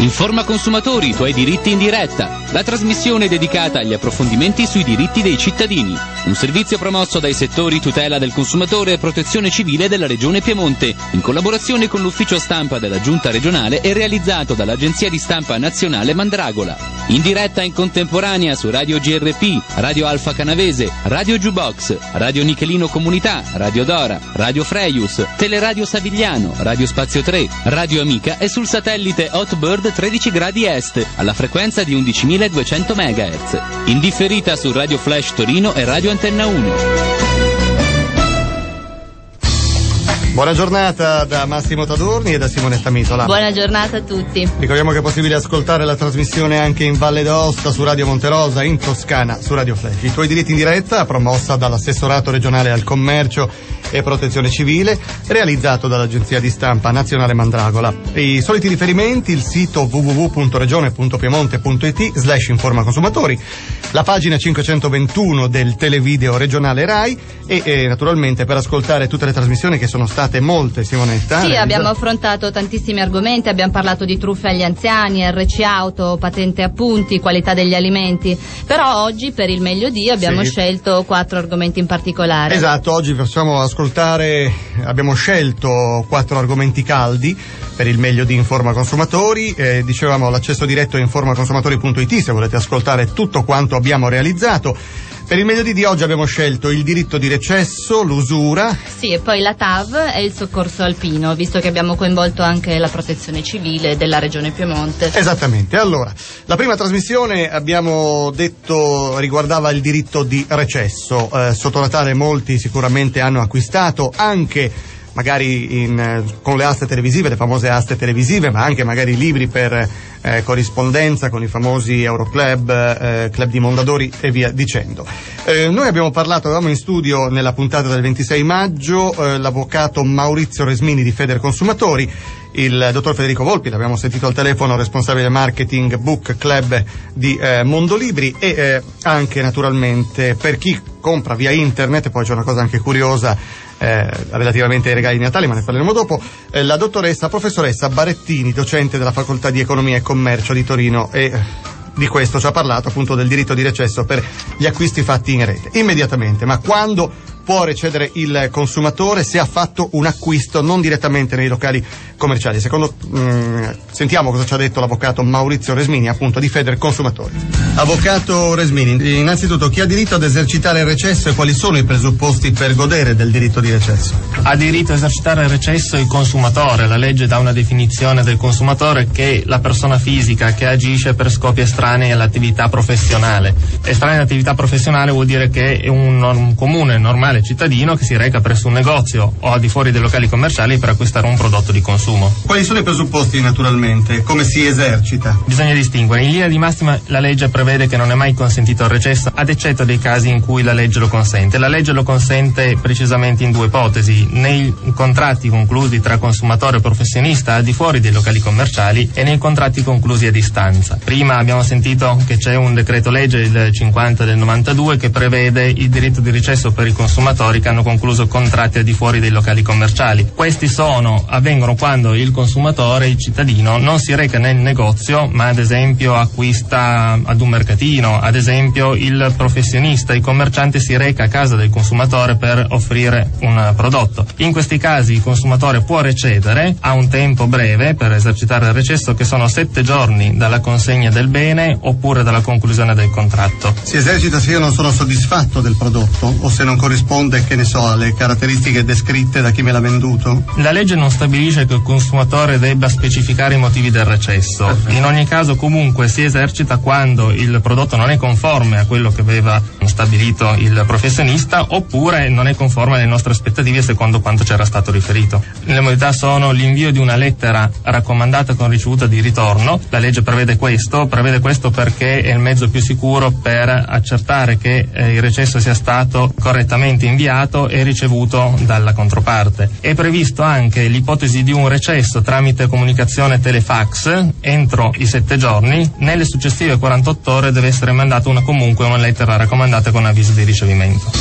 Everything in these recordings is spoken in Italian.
Informa consumatori, i tuoi diritti in diretta. La trasmissione dedicata agli approfondimenti sui diritti dei cittadini. Un servizio promosso dai settori tutela del consumatore e protezione civile della Regione Piemonte, in collaborazione con l'ufficio stampa della Giunta regionale e realizzato dall'Agenzia di Stampa Nazionale Mandragola. In diretta in contemporanea su Radio GRP, Radio Alfa Canavese, Radio Jukebox, Radio Nichelino Comunità, Radio Dora, Radio Freius, Teleradio Savigliano, Radio Spazio 3, Radio Amica e sul satellite Hotbird 13 gradi est, alla frequenza di 11.200 MHz. In differita su Radio Flash Torino e Radio Antenna 1. Buona giornata da Massimo Tadorni e da Simonetta Mitola. Buona giornata a tutti. Ricordiamo che è possibile ascoltare la trasmissione anche in Valle d'Aosta su Radio Monterosa, in Toscana su Radio Flash. I tuoi diritti in diretta, promossa dall'Assessorato regionale al commercio e protezione civile, realizzato dall'Agenzia di Stampa Nazionale Mandragola. I soliti riferimenti: il sito www.regione.piemonte.it/informa consumatori, la pagina 521 del televideo regionale Rai e naturalmente per ascoltare tutte le trasmissioni, che sono state molte, Simonetta. Sì, abbiamo affrontato tantissimi argomenti, abbiamo parlato di truffe agli anziani, RC auto, patente appunti, qualità degli alimenti, però oggi per il meglio di abbiamo scelto 4 argomenti in particolare. Esatto, oggi abbiamo scelto 4 argomenti caldi per il meglio di Informa Consumatori. Dicevamo l'accesso diretto a informaconsumatori.it se volete ascoltare tutto quanto abbiamo realizzato. Per il meglio di oggi abbiamo scelto il diritto di recesso, l'usura. Sì, e poi la TAV e il soccorso alpino, visto che abbiamo coinvolto anche la protezione civile della Regione Piemonte. Esattamente. Allora, la prima trasmissione, abbiamo detto, riguardava il diritto di recesso. Sotto Natale molti sicuramente hanno acquistato anche magari con le aste televisive, le famose aste televisive, ma anche magari libri per corrispondenza con i famosi Euroclub, Club di Mondadori e via dicendo. Noi avevamo in studio nella puntata del 26 maggio l'avvocato Maurizio Resmini di Federconsumatori, il dottor Federico Volpi, l'abbiamo sentito al telefono, responsabile marketing Book Club di Mondolibri, e anche naturalmente per chi compra via internet. Poi c'è una cosa anche curiosa relativamente ai regali di Natale, ma ne parleremo dopo, la professoressa Barettini, docente della Facoltà di Economia e Commercio di Torino, e di questo ci ha parlato, appunto, del diritto di recesso per gli acquisti fatti in rete. Immediatamente, ma quando può recedere il consumatore se ha fatto un acquisto non direttamente nei locali commerciali? Sentiamo cosa ci ha detto l'avvocato Maurizio Resmini, appunto, di Federconsumatori. Avvocato Resmini, innanzitutto, chi ha diritto ad esercitare il recesso e quali sono i presupposti per godere del diritto di recesso? Ha diritto a esercitare il recesso il consumatore. La legge dà una definizione del consumatore, che è la persona fisica che agisce per scopi estranei all'attività professionale. Estranei all'attività professionale vuol dire che è un comune, normale cittadino che si reca presso un negozio o al di fuori dei locali commerciali per acquistare un prodotto di consumo. Quali sono i presupposti, naturalmente? Come si esercita? Bisogna distinguere. In linea di massima la legge prevede che non è mai consentito il recesso, ad eccetto dei casi in cui la legge lo consente. La legge lo consente precisamente in 2 ipotesi: nei contratti conclusi tra consumatore e professionista al di fuori dei locali commerciali e nei contratti conclusi a distanza. Prima abbiamo sentito che c'è un decreto legge, il 50 del 92, che prevede il diritto di recesso per i consumatori che hanno concluso contratti al di fuori dei locali commerciali. Questi avvengono quando il consumatore, il cittadino, non si reca nel negozio, ma ad esempio acquista ad un mercatino. Ad esempio il professionista, il commerciante, si reca a casa del consumatore per offrire un prodotto. In questi casi il consumatore può recedere a un tempo breve per esercitare il recesso, che sono 7 giorni dalla consegna del bene oppure dalla conclusione del contratto. Si esercita se io non sono soddisfatto del prodotto o se non corrisponde, che ne so, alle caratteristiche descritte da chi me l'ha venduto? La legge non stabilisce che il consumatore debba specificare i motivi del recesso. In ogni caso, comunque, si esercita quando il prodotto non è conforme a quello che aveva stabilito il professionista, oppure non è conforme alle nostre aspettative secondo quanto c'era stato riferito. Le modalità sono l'invio di una lettera raccomandata con ricevuta di ritorno. La legge prevede questo perché è il mezzo più sicuro per accertare che il recesso sia stato correttamente inviato e ricevuto dalla controparte. È previsto anche l'ipotesi di un recesso tramite comunicazione telefax entro i 7 giorni. Nelle successive 48 ore deve essere mandata comunque una lettera raccomandata con avviso di ricevimento.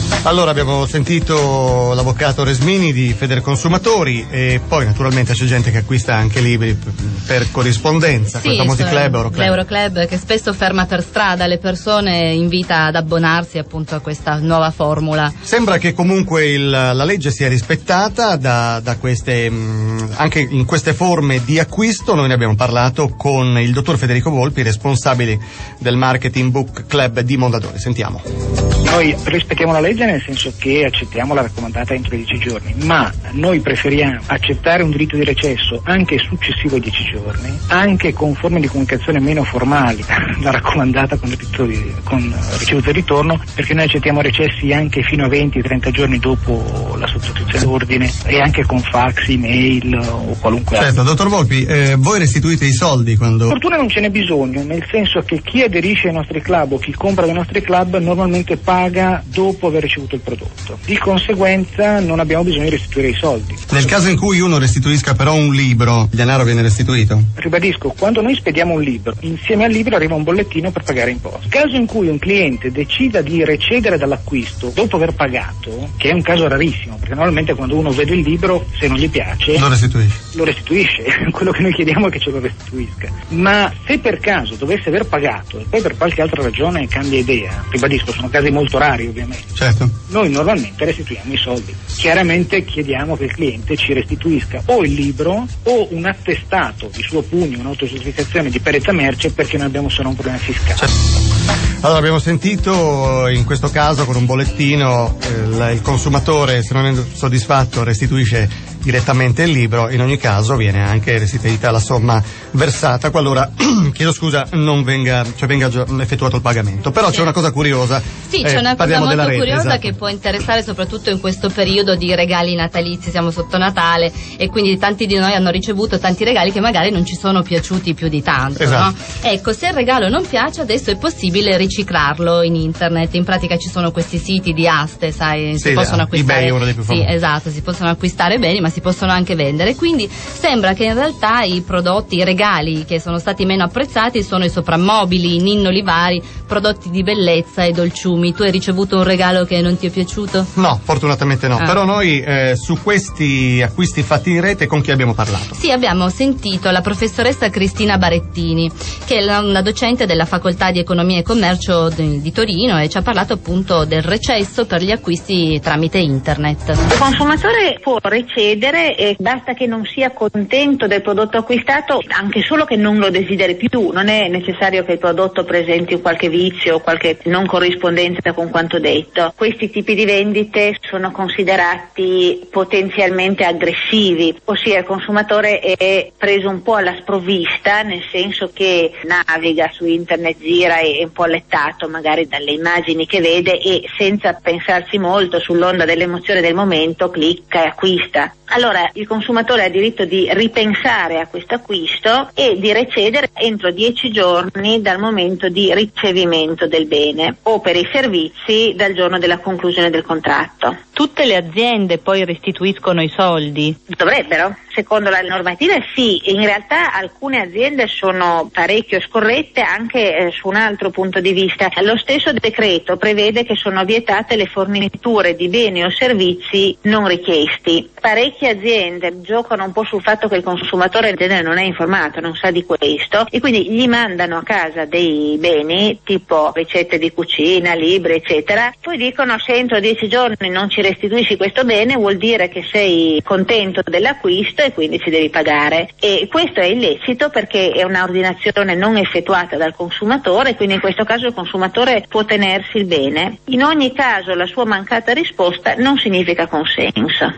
Allora abbiamo sentito l'avvocato Resmini di Federconsumatori e poi naturalmente c'è gente che acquista anche libri per corrispondenza, quei famosi club, Euroclub. L'Euroclub che spesso ferma per strada le persone, invita ad abbonarsi appunto a questa nuova formula. Sembra che comunque la legge sia rispettata da queste, anche in queste forme di acquisto. Noi ne abbiamo parlato con il dottor Federico Volpi, responsabile del Marketing Book Club di Mondadori. Sentiamo. Noi rispettiamo la legge nel senso che accettiamo la raccomandata entro 10 giorni, ma noi preferiamo accettare un diritto di recesso anche successivo ai 10 giorni, anche con forme di comunicazione meno formali, la raccomandata con ricevuto il ritorno, perché noi accettiamo recessi anche fino a 20-30 giorni dopo la sottoscrizione d'ordine e anche con fax, email o qualunque altro. Certo, dottor Volpi, voi restituite i soldi quando... Per fortuna non ce n'è bisogno, nel senso che chi aderisce ai nostri club o chi compra dai nostri club normalmente paga dopo aver ricevuto il prodotto. Di conseguenza non abbiamo bisogno di restituire i soldi. Nel caso in cui uno restituisca però un libro, il denaro viene restituito? Ribadisco, quando noi spediamo un libro, insieme al libro arriva un bollettino per pagare imposte. Nel caso in cui un cliente decida di recedere dall'acquisto dopo aver pagato, che è un caso rarissimo, perché normalmente quando uno vede il libro, se non gli piace, lo restituisce. Quello che noi chiediamo è che ce lo restituisca. Ma se per caso dovesse aver pagato e poi per qualche altra ragione cambia idea, ribadisco, sono casi molto rari ovviamente, certo, noi normalmente restituiamo i soldi. Chiaramente chiediamo che il cliente ci restituisca o il libro o un attestato di suo pugno, un'autocertificazione di perezza merce, perché noi abbiamo solo un problema fiscale. Certo. Allora abbiamo sentito in questo caso con un bollettino il consumatore, se non è soddisfatto, restituisce direttamente il libro. In ogni caso viene anche restituita la somma versata qualora chiedo scusa non venga effettuato il pagamento. Però c'è una cosa curiosa. Sì, c'è una cosa molto curiosa, esatto, che può interessare soprattutto in questo periodo di regali natalizi, siamo sotto Natale e quindi tanti di noi hanno ricevuto tanti regali che magari non ci sono piaciuti più di tanto, esatto, no? Ecco, se il regalo non piace adesso è possibile riciclarlo in internet. In pratica ci sono questi siti di aste, sai, si possono acquistare, eBay è uno dei più famosi. Sì, esatto, si possono acquistare beni ma si possono anche vendere, quindi sembra che in realtà i prodotti, i regali che sono stati meno apprezzati sono i soprammobili, i ninnoli vari, prodotti di bellezza e dolciumi. Tu hai ricevuto un regalo che non ti è piaciuto? No, fortunatamente no. Però noi su questi acquisti fatti in rete con chi abbiamo parlato? Sì, abbiamo sentito la professoressa Cristina Barettini, che è una docente della Facoltà di Economia e Commercio di Torino, e ci ha parlato appunto del recesso per gli acquisti tramite internet. Il consumatore può recedere e basta che non sia contento del prodotto acquistato, anche solo che non lo desideri più. Non è necessario che il prodotto presenti qualche vizio o qualche non corrispondenza con quanto detto. Questi tipi di vendite sono considerati potenzialmente aggressivi, ossia il consumatore è preso un po' alla sprovvista, nel senso che naviga su internet, gira e è un po' allettato magari dalle immagini che vede e senza pensarci molto, sull'onda dell'emozione del momento, clicca e acquista. Allora il consumatore ha diritto di ripensare a questo acquisto e di recedere entro 10 giorni dal momento di ricevimento del bene o per i servizi dal giorno della conclusione del contratto. Tutte le aziende poi restituiscono i soldi? Dovrebbero. Secondo la normativa sì, in realtà alcune aziende sono parecchio scorrette anche su un altro punto di vista. Lo stesso decreto prevede che sono vietate le forniture di beni o servizi non richiesti. Parecchie aziende giocano un po' sul fatto che il consumatore in genere non è informato, non sa di questo, e quindi gli mandano a casa dei beni tipo ricette di cucina, libri eccetera, poi dicono se entro 10 giorni non ci restituisci questo bene vuol dire che sei contento dell'acquisto e quindi ci devi pagare, e questo è illecito perché è un'ordinazione non effettuata dal consumatore, quindi in questo caso il consumatore può tenersi il bene. In ogni caso la sua mancata risposta non significa consenso.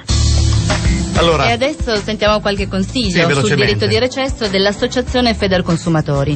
Allora, e adesso sentiamo qualche consiglio sul diritto di recesso dell'associazione Federconsumatori.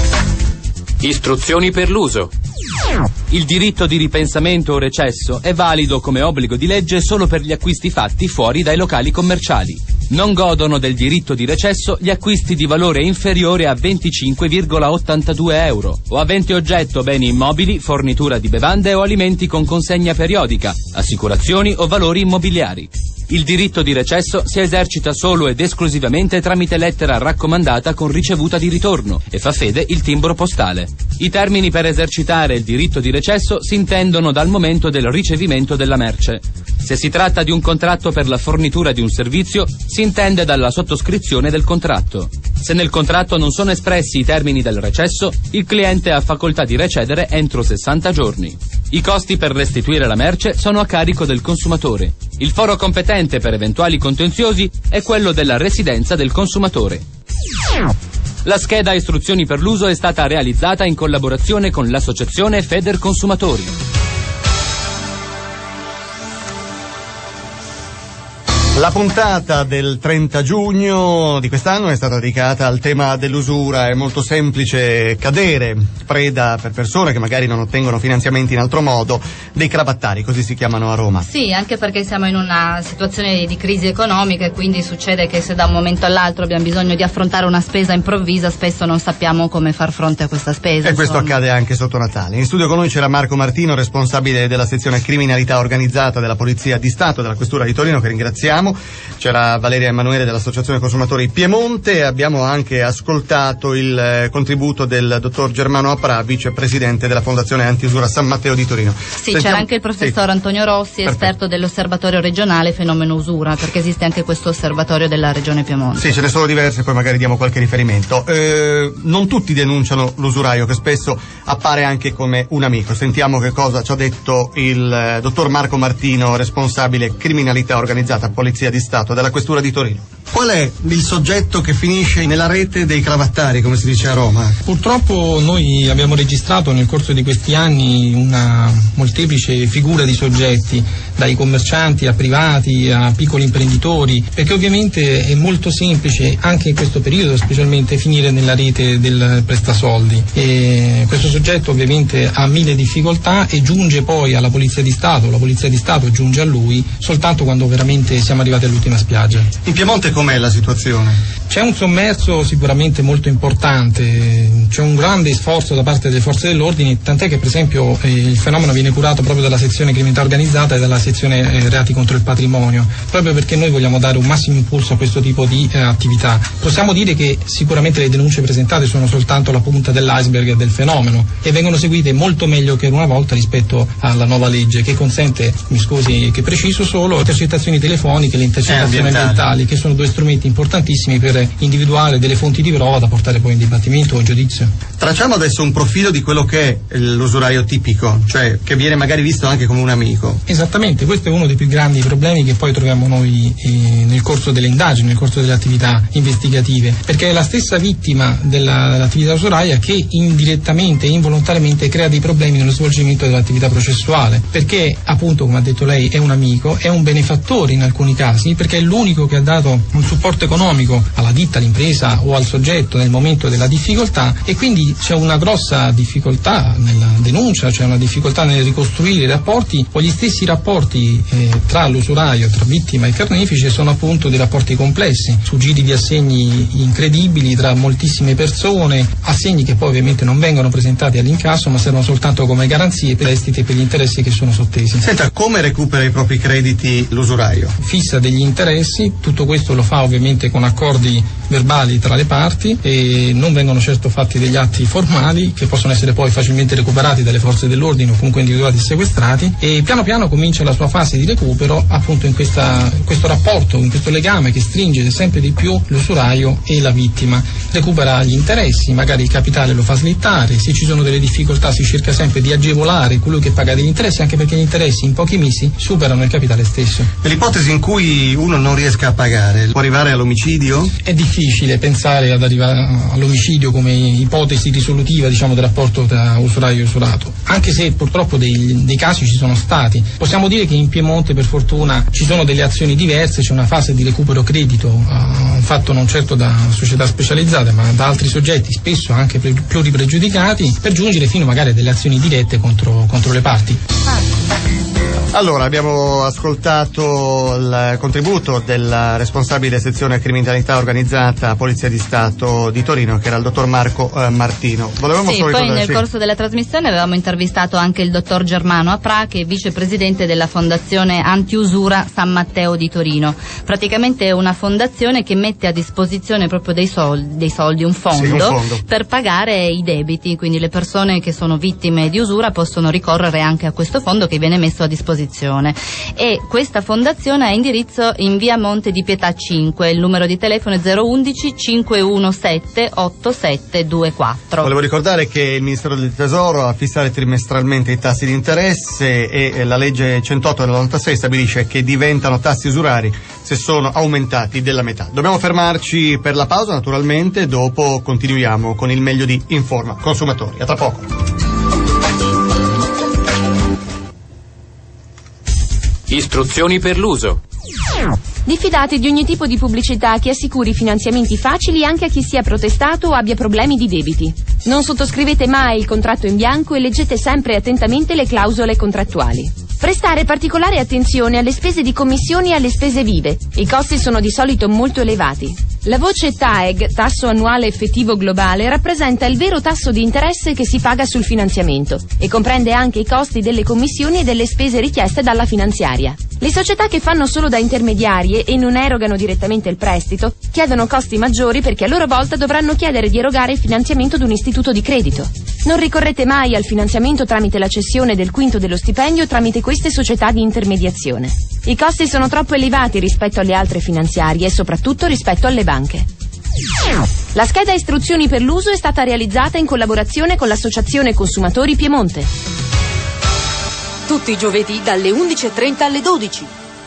Istruzioni per l'uso. Il diritto di ripensamento o recesso è valido come obbligo di legge solo per gli acquisti fatti fuori dai locali commerciali. Non godono del diritto di recesso gli acquisti di valore inferiore a 25,82 euro o aventi oggetto beni immobili, fornitura di bevande o alimenti con consegna periodica, assicurazioni o valori immobiliari. Il diritto di recesso si esercita solo ed esclusivamente tramite lettera raccomandata con ricevuta di ritorno e fa fede il timbro postale. I termini per esercitare il diritto di recesso si intendono dal momento del ricevimento della merce. Se si tratta di un contratto per la fornitura di un servizio, si intende dalla sottoscrizione del contratto. Se nel contratto non sono espressi i termini del recesso, il cliente ha facoltà di recedere entro 60 giorni. I costi per restituire la merce sono a carico del consumatore. Il foro competente per eventuali contenziosi è quello della residenza del consumatore. La scheda istruzioni per l'uso è stata realizzata in collaborazione con l'associazione Federconsumatori. La puntata del 30 giugno di quest'anno è stata dedicata al tema dell'usura. È molto semplice cadere preda, per persone che magari non ottengono finanziamenti in altro modo, dei cravattari, così si chiamano a Roma. Sì, anche perché siamo in una situazione di crisi economica e quindi succede che se da un momento all'altro abbiamo bisogno di affrontare una spesa improvvisa, spesso non sappiamo come far fronte a questa spesa. E questo accade anche sotto Natale. In studio con noi c'era Marco Martino, responsabile della sezione criminalità organizzata della Polizia di Stato della Questura di Torino, che ringraziamo. C'era Valeria Emanuele dell'Associazione Consumatori Piemonte e abbiamo anche ascoltato il contributo del dottor Germano Aprà, vicepresidente della Fondazione Antiusura San Matteo di Torino. Sì, c'era anche il professor Antonio Rossi, esperto dell'osservatorio regionale fenomeno usura, perché esiste anche questo osservatorio della regione Piemonte. Sì, ce ne sono diverse, poi magari diamo qualche riferimento. Non tutti denunciano l'usuraio, che spesso appare anche come un amico. Sentiamo che cosa ci ha detto il dottor Marco Martino, responsabile criminalità organizzata Polizia di Stato della Questura di Torino. Qual è il soggetto che finisce nella rete dei cravattari, come si dice a Roma? Purtroppo noi abbiamo registrato nel corso di questi anni una molteplice figura di soggetti, dai commercianti a privati a piccoli imprenditori, perché ovviamente è molto semplice anche in questo periodo specialmente finire nella rete del prestasoldi, e questo soggetto ovviamente ha mille difficoltà e giunge poi alla Polizia di Stato, la Polizia di Stato giunge a lui soltanto quando veramente siamo arrivati all'ultima spiaggia. In Piemonte com'è la situazione? C'è un sommerso sicuramente molto importante, c'è un grande sforzo da parte delle forze dell'ordine, tant'è che per esempio il fenomeno viene curato proprio dalla sezione criminalità organizzata e dalla sezione reati contro il patrimonio, proprio perché noi vogliamo dare un massimo impulso a questo tipo di attività. Possiamo dire che sicuramente le denunce presentate sono soltanto la punta dell'iceberg del fenomeno e vengono seguite molto meglio che una volta rispetto alla nuova legge che consente, mi scusi che preciso solo, le intercettazioni telefoniche e le intercettazioni ambientali, che sono due strumenti importantissimi per individuare delle fonti di prova da portare poi in dibattimento o in giudizio. Tracciamo adesso un profilo di quello che è l'usuraio tipico, cioè che viene magari visto anche come un amico. Esattamente, questo è uno dei più grandi problemi che poi troviamo noi nel corso delle indagini, nel corso delle attività investigative, perché è la stessa vittima dell'attività usuraia che indirettamente e involontariamente crea dei problemi nello svolgimento dell'attività processuale, perché appunto, come ha detto lei, è un amico, è un benefattore in alcuni casi, perché è l'unico che ha dato un supporto economico alla ditta, all'impresa o al soggetto nel momento della difficoltà, e quindi c'è una grossa difficoltà nella denuncia, c'è una difficoltà nel ricostruire i rapporti, o gli stessi rapporti tra l'usuraio, tra vittima e carnefice sono appunto dei rapporti complessi, su giri di assegni incredibili tra moltissime persone, assegni che poi ovviamente non vengono presentati all'incasso ma servono soltanto come garanzie per prestiti e per gli interessi che sono sottesi. Senta, come recupera i propri crediti l'usuraio? Fissa degli interessi, tutto questo lo fa ovviamente con accordi verbali tra le parti e non vengono certo fatti degli atti formali che possono essere poi facilmente recuperati dalle forze dell'ordine o comunque individuati e sequestrati, e piano piano comincia la sua fase di recupero appunto in questo rapporto, in questo legame che stringe sempre di più l'usuraio e la vittima. Recupera gli interessi, magari il capitale lo fa slittare, se ci sono delle difficoltà si cerca sempre di agevolare colui che paga degli interessi, anche perché gli interessi in pochi mesi superano il capitale stesso. Nell'ipotesi in cui uno non riesca a pagare, può arrivare all'omicidio? È difficile pensare ad arrivare all'omicidio come ipotesi risolutiva, diciamo, del rapporto tra usuraio e usurato, anche se purtroppo dei casi ci sono stati. Possiamo dire che in Piemonte per fortuna ci sono delle azioni diverse, c'è una fase di recupero credito fatto non certo da società specializzate ma da altri soggetti, spesso anche pluripregiudicati, per giungere fino magari a delle azioni dirette contro le parti. Allora, abbiamo ascoltato il contributo del responsabile sezione criminalità organizzata Polizia di Stato di Torino, che era il dottor Marco Martino. Volevamo sì, poi nel corso della trasmissione avevamo intervistato anche il dottor Germano Apra, che è vicepresidente della Fondazione Antiusura San Matteo di Torino. Praticamente è una fondazione che mette a disposizione proprio dei soldi, un fondo per pagare i debiti, quindi le persone che sono vittime di usura possono ricorrere anche a questo fondo che viene messo a disposizione. E questa fondazione ha indirizzo in via Monte di Pietà 5, il numero di telefono è 011 517 8724. Volevo ricordare che il Ministero del Tesoro a fissare trimestralmente i tassi di interesse e la legge 108 del 96 stabilisce che diventano tassi usurari se sono aumentati della metà. Dobbiamo fermarci per la pausa, naturalmente, dopo continuiamo con il meglio di Informa Consumatori. A tra poco. Istruzioni per l'uso. Diffidate di ogni tipo di pubblicità che assicuri finanziamenti facili anche a chi sia protestato o abbia problemi di debiti. Non sottoscrivete mai il contratto in bianco e leggete sempre attentamente le clausole contrattuali. Prestare particolare attenzione alle spese di commissioni e alle spese vive. I costi sono di solito molto elevati. La voce TAEG, tasso annuale effettivo globale, rappresenta il vero tasso di interesse che si paga sul finanziamento e comprende anche i costi delle commissioni e delle spese richieste dalla finanziaria. Le società che fanno solo da intermediarie e non erogano direttamente il prestito chiedono costi maggiori perché a loro volta dovranno chiedere di erogare il finanziamento ad un istituto di credito. Non ricorrete mai al finanziamento tramite la cessione del quinto dello stipendio tramite queste società di intermediazione. I costi sono troppo elevati rispetto alle altre finanziarie e soprattutto rispetto alle banche. La scheda istruzioni per l'uso è stata realizzata in collaborazione con l'Associazione Consumatori Piemonte. Tutti i giovedì dalle 11:30 alle 12.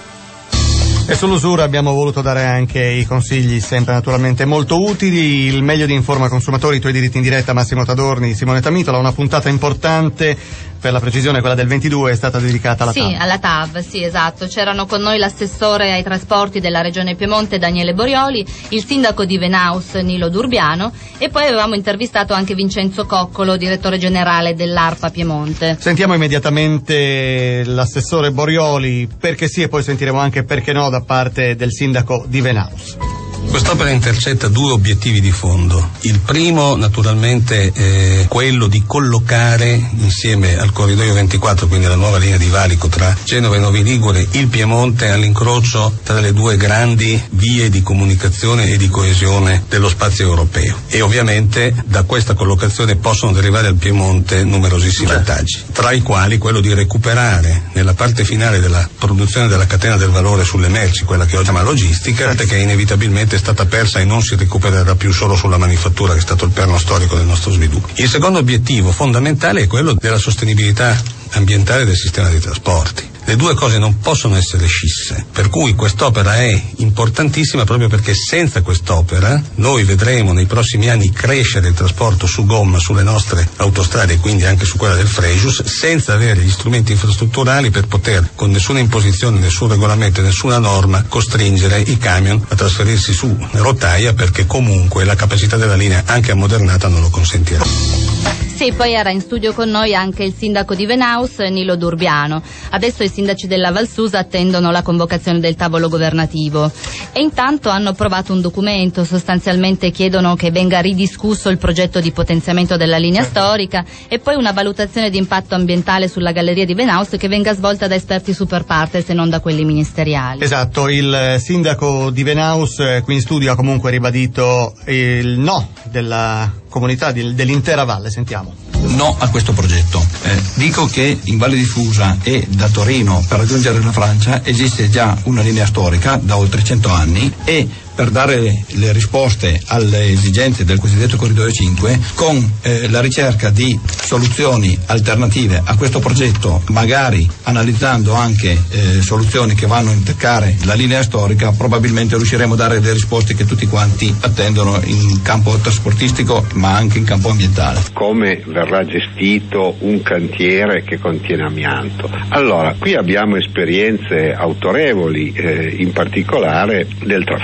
E sull'usura abbiamo voluto dare anche i consigli sempre naturalmente molto utili. Il meglio di Informa Consumatori, i tuoi diritti in diretta, Massimo Tadorni, Simone Tamitola. Una puntata importante, per la precisione quella del 22, è stata dedicata alla TAV. Sì, alla TAV, sì, esatto. C'erano con noi l'assessore ai trasporti della Regione Piemonte Daniele Borioli, il sindaco di Venaus Nilo Durbiano e poi avevamo intervistato anche Vincenzo Coccolo, direttore generale dell'ARPA Piemonte. Sentiamo immediatamente l'assessore Borioli, perché sì, e poi sentiremo anche perché no da parte del sindaco di Venaus. Quest'opera intercetta due obiettivi di fondo. Il primo naturalmente è quello di collocare insieme al corridoio 24, quindi alla nuova linea di valico tra Genova e Novi Ligure, il Piemonte all'incrocio tra le due grandi vie di comunicazione e di coesione dello spazio europeo. E ovviamente da questa collocazione possono derivare al Piemonte numerosissimi vantaggi, tra i quali quello di recuperare nella parte finale della produzione della catena del valore sulle merci, quella che oggi si chiama logistica, che inevitabilmente è stata persa e non si recupererà più solo sulla manifattura, che è stato il perno storico del nostro sviluppo. Il secondo obiettivo fondamentale è quello della sostenibilità ambientale del sistema dei trasporti. Le due cose non possono essere scisse, per cui quest'opera è importantissima proprio perché senza quest'opera noi vedremo nei prossimi anni crescere il trasporto su gomma sulle nostre autostrade e quindi anche su quella del Frejus, senza avere gli strumenti infrastrutturali per poter, con nessuna imposizione, nessun regolamento e nessuna norma, costringere i camion a trasferirsi su rotaia, perché comunque la capacità della linea, anche ammodernata, non lo consentirà. Sì, poi era in studio con noi anche il sindaco di Venaus, Nilo Durbiano. Adesso i sindaci della Valsusa attendono la convocazione del tavolo governativo e intanto hanno approvato un documento, sostanzialmente chiedono che venga ridiscusso il progetto di potenziamento della linea storica e poi una valutazione di impatto ambientale sulla galleria di Venaus che venga svolta da esperti super partes e non da quelli ministeriali. Esatto, il sindaco di Venaus qui in studio ha comunque ribadito il no della comunità dell'intera valle. Sentiamo. No a questo progetto. Dico che in Valle di Fusa e da Torino per raggiungere la Francia esiste già una linea storica da oltre 100 anni e per dare le risposte alle esigenze del cosiddetto corridoio 5 con la ricerca di soluzioni alternative a questo progetto, magari analizzando anche soluzioni che vanno a intaccare la linea storica, probabilmente riusciremo a dare le risposte che tutti quanti attendono in campo trasportistico ma anche in campo ambientale. Come verrà gestito un cantiere che contiene amianto? Allora, qui abbiamo esperienze autorevoli, in particolare del traforo del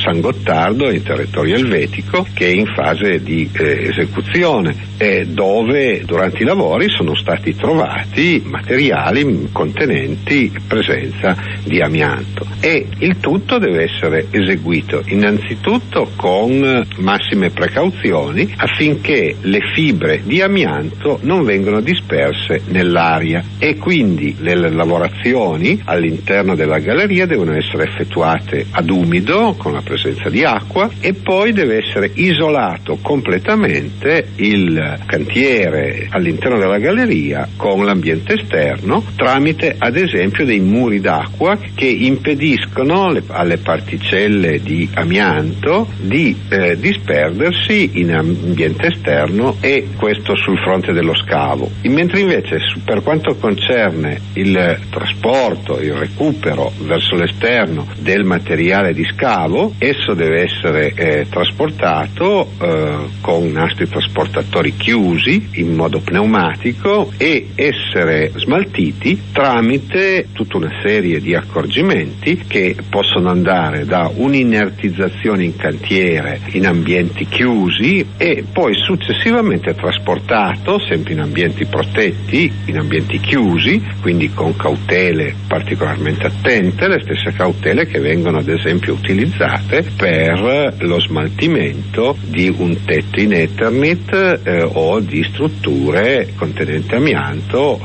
San Gottardo in territorio elvetico, che è in fase di esecuzione, dove durante i lavori sono stati trovati materiali contenenti presenza di amianto, e il tutto deve essere eseguito innanzitutto con massime precauzioni affinché le fibre di amianto non vengano disperse nell'aria, e quindi le lavorazioni all'interno della galleria devono essere effettuate ad umido con la presenza di acqua, e poi deve essere isolato completamente il cantiere all'interno della galleria con l'ambiente esterno tramite ad esempio dei muri d'acqua che impediscono alle particelle di amianto di disperdersi in ambiente esterno, e questo sul fronte dello scavo. Mentre invece per quanto concerne il trasporto, il recupero verso l'esterno del materiale di scavo, esso deve essere trasportato con nastri trasportatori chiusi in modo pneumatico e essere smaltiti tramite tutta una serie di accorgimenti che possono andare da un'inertizzazione in cantiere in ambienti chiusi e poi successivamente trasportato sempre in ambienti protetti, in ambienti chiusi, quindi con cautele particolarmente attente, le stesse cautele che vengono ad esempio utilizzate per lo smaltimento di un tetto in Eternit o di strutture contenenti amianto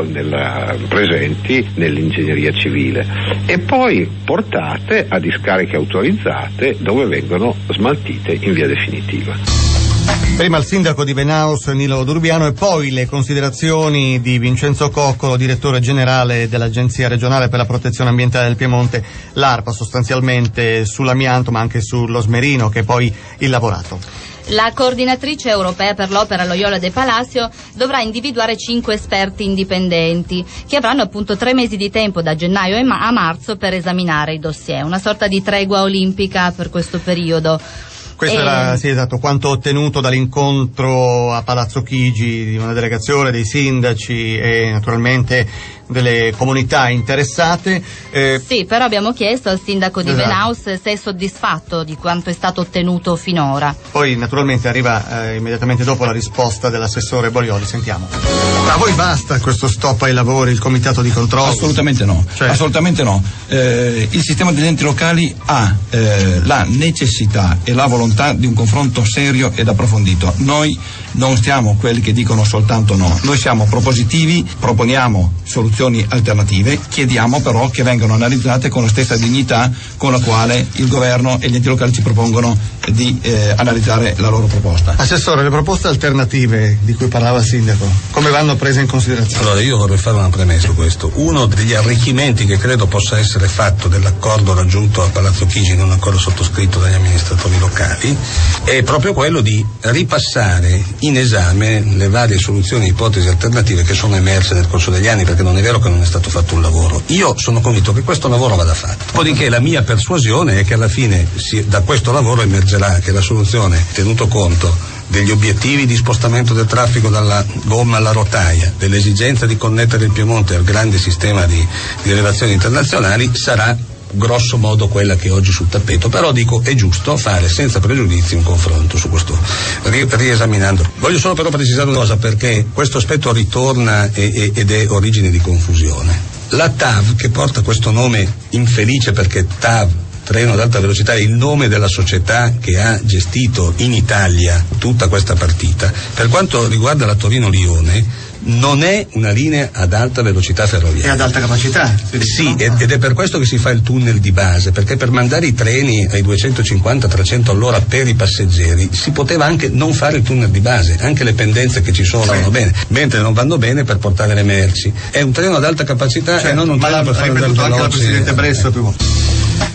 presenti nell'ingegneria civile, e poi portate a discariche autorizzate dove vengono smaltite in via definitiva. Prima il sindaco di Venaus, Nilo Durbiano, e poi le considerazioni di Vincenzo Coccolo, direttore generale dell'Agenzia regionale per la protezione ambientale del Piemonte, l'ARPA, sostanzialmente sull'amianto ma anche sullo smerino, che è poi il lavorato. La coordinatrice europea per l'opera Loyola de Palacio dovrà individuare 5 esperti indipendenti che avranno appunto 3 mesi di tempo da gennaio a marzo per esaminare i dossier, una sorta di tregua olimpica per questo periodo. Questo era, sì, esatto, quanto ottenuto dall'incontro a Palazzo Chigi di una delegazione dei sindaci e naturalmente delle comunità interessate. Sì, però abbiamo chiesto al sindaco di esatto. Venaus se è soddisfatto di quanto è stato ottenuto finora. Poi naturalmente arriva immediatamente dopo la risposta dell'assessore Borioli, sentiamo. A voi basta questo stop ai lavori, il comitato di controllo? Assolutamente no, assolutamente no. Il sistema degli enti locali ha la necessità e la volontà di un confronto serio ed approfondito. Noi non siamo quelli che dicono soltanto no, noi siamo propositivi, proponiamo soluzioni alternative, chiediamo però che vengano analizzate con la stessa dignità con la quale il governo e gli enti locali ci propongono di analizzare la loro proposta. Assessore, le proposte alternative di cui parlava il sindaco, come vanno prese in considerazione? Allora, io vorrei fare una premessa su questo. Uno degli arricchimenti che credo possa essere fatto dell'accordo raggiunto a Palazzo Chigi, non ancora sottoscritto dagli amministratori locali, è proprio quello di ripassare in esame le varie soluzioni e ipotesi alternative che sono emerse nel corso degli anni, perché non è vero che non è stato fatto un lavoro. Io sono convinto che questo lavoro vada fatto. Dopodiché la mia persuasione è che alla fine da questo lavoro emergerà che la soluzione, tenuto conto degli obiettivi di spostamento del traffico dalla gomma alla rotaia, dell'esigenza di connettere il Piemonte al grande sistema di relazioni internazionali, sarà grosso modo quella che è oggi sul tappeto. Però dico, è giusto fare senza pregiudizi un confronto su questo, riesaminando. Voglio solo però precisare una cosa, perché questo aspetto ritorna ed è origine di confusione. La TAV, che porta questo nome infelice perché TAV, treno ad alta velocità, è il nome della società che ha gestito in Italia tutta questa partita, per quanto riguarda la Torino-Lione non è una linea ad alta velocità ferroviaria. È ad alta capacità? Sì, ed è per questo che si fa il tunnel di base, perché per mandare i treni ai 250-300 all'ora per i passeggeri si poteva anche non fare il tunnel di base, anche le pendenze che ci sono vanno bene, mentre non vanno bene per portare le merci. È un treno ad alta capacità e non un treno per fare anche la Presidente Bresso più volte.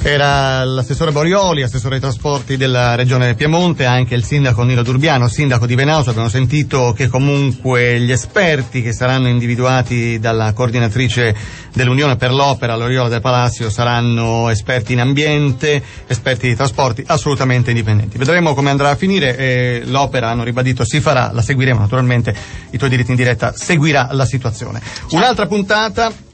Era l'assessore Borioli, assessore ai trasporti della regione Piemonte, anche il sindaco Nilo Durbiano, sindaco di Venaus. Abbiamo sentito che comunque gli esperti che saranno individuati dalla coordinatrice dell'Unione per l'Opera, Loyola del Palacio, saranno esperti in ambiente, esperti di trasporti, assolutamente indipendenti. Vedremo come andrà a finire. L'opera, hanno ribadito, si farà, la seguiremo naturalmente, i tuoi diritti in diretta seguirà la situazione. Un'altra puntata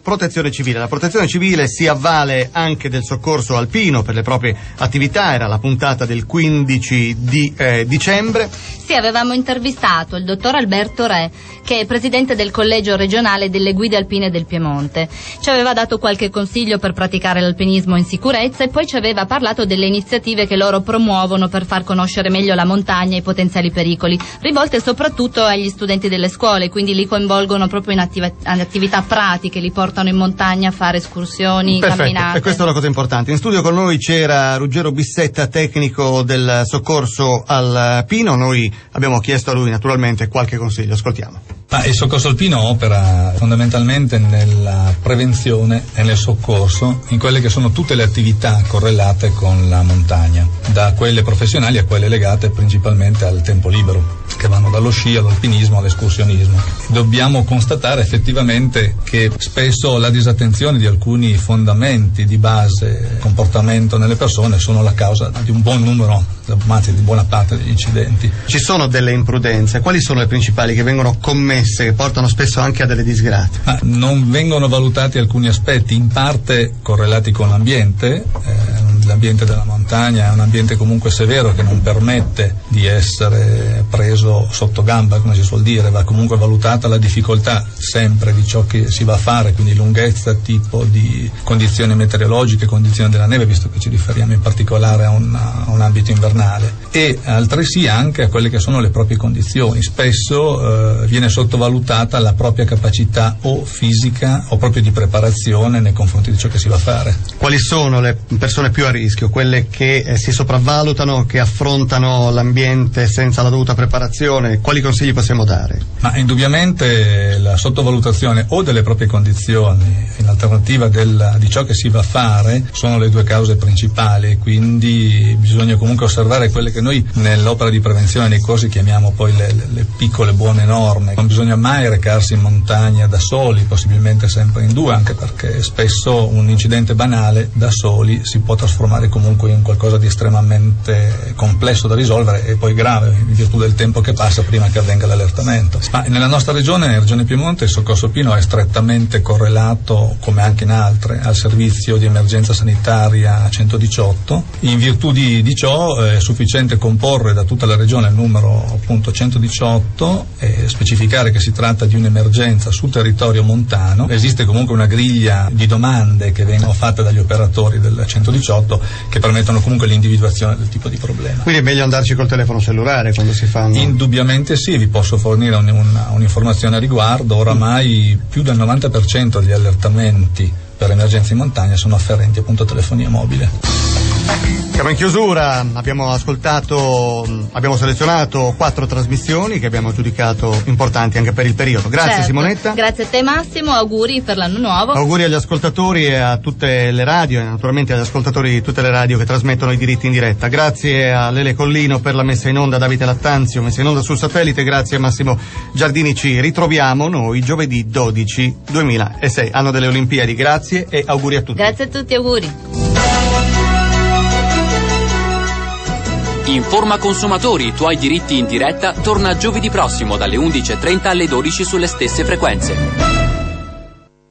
protezione civile. La protezione civile si avvale anche del soccorso alpino per le proprie attività, era la puntata del 15 di dicembre. Sì, avevamo intervistato il dottor Alberto Re, che è presidente del collegio regionale delle guide alpine del Piemonte. Ci aveva dato qualche consiglio per praticare l'alpinismo in sicurezza e poi ci aveva parlato delle iniziative che loro promuovono per far conoscere meglio la montagna e i potenziali pericoli, rivolte soprattutto agli studenti delle scuole, quindi li coinvolgono proprio in attività pratiche, li portano in montagna a fare escursioni, camminate. E questa è una cosa importante. In studio con noi c'era Ruggero Bissetta, tecnico del soccorso alpino. Noi abbiamo chiesto a lui naturalmente qualche consiglio, ascoltiamo. Il soccorso alpino opera fondamentalmente nella prevenzione e nel soccorso in quelle che sono tutte le attività correlate con la montagna, da quelle professionali a quelle legate principalmente al tempo libero, che vanno dallo sci all'alpinismo all'escursionismo. Dobbiamo constatare effettivamente che spesso la disattenzione di alcuni fondamenti di base comportamento nelle persone sono la causa di un buon numero, anzi di buona parte degli incidenti. Ci sono delle imprudenze, quali sono le principali che vengono commesse, che portano spesso anche a delle disgrazie? Non vengono valutati alcuni aspetti, in parte correlati con l'ambiente. L'ambiente della montagna è un ambiente comunque severo che non permette di essere preso sotto gamba, come si suol dire, va comunque valutata la difficoltà sempre di ciò che si va a fare, quindi lunghezza, tipo di condizioni meteorologiche, condizioni della neve, visto che ci riferiamo in particolare a un ambito invernale, e altresì anche a quelle che sono le proprie condizioni. Spesso viene sottovalutata la propria capacità o fisica o proprio di preparazione nei confronti di ciò che si va a fare. Quali sono le persone più a rischio, quelle che si sopravvalutano, che affrontano l'ambiente senza la dovuta preparazione? Quali consigli possiamo dare? Ma indubbiamente la sottovalutazione o delle proprie condizioni in alternativa di ciò che si va a fare sono le due cause principali, quindi bisogna comunque osservare quelle che noi nell'opera di prevenzione nei corsi chiamiamo poi le piccole buone norme. Non bisogna mai recarsi in montagna da soli, possibilmente sempre in due, anche perché spesso un incidente banale da soli si può trasformare comunque in qualcosa di estremamente complesso da risolvere e poi grave in virtù del tempo che passa prima che avvenga l'allertamento. Ma nella nostra regione Piemonte, il soccorso alpino è strettamente correlato, come anche in altre, al servizio di emergenza sanitaria 118. In virtù di ciò è sufficiente comporre da tutta la regione il numero appunto 118 e specificare che si tratta di un'emergenza sul territorio montano. Esiste comunque una griglia di domande che vengono fatte dagli operatori del 118 che permettono comunque l'individuazione del tipo di problema. Quindi è meglio andarci col telefono cellulare quando si fanno? Indubbiamente sì, vi posso fornire un'informazione a riguardo. Oramai più del 90% degli allertamenti per emergenze in montagna sono afferenti appunto a telefonia mobile. Siamo in chiusura, abbiamo selezionato 4 trasmissioni che abbiamo giudicato importanti anche per il periodo. Grazie, certo. Simonetta. Grazie a te Massimo, auguri per l'anno nuovo. Auguri agli ascoltatori e a tutte le radio e naturalmente agli ascoltatori di tutte le radio che trasmettono i diritti in diretta. Grazie a Lele Collino per la messa in onda, Davide Lattanzio, messa in onda sul satellite, grazie a Massimo Giardini. Ci ritroviamo noi giovedì 12 2006, anno delle Olimpiadi. Grazie e auguri a tutti. Grazie a tutti, auguri. Informa consumatori, i tuoi diritti in diretta torna giovedì prossimo dalle 11:30 alle 12 sulle stesse frequenze.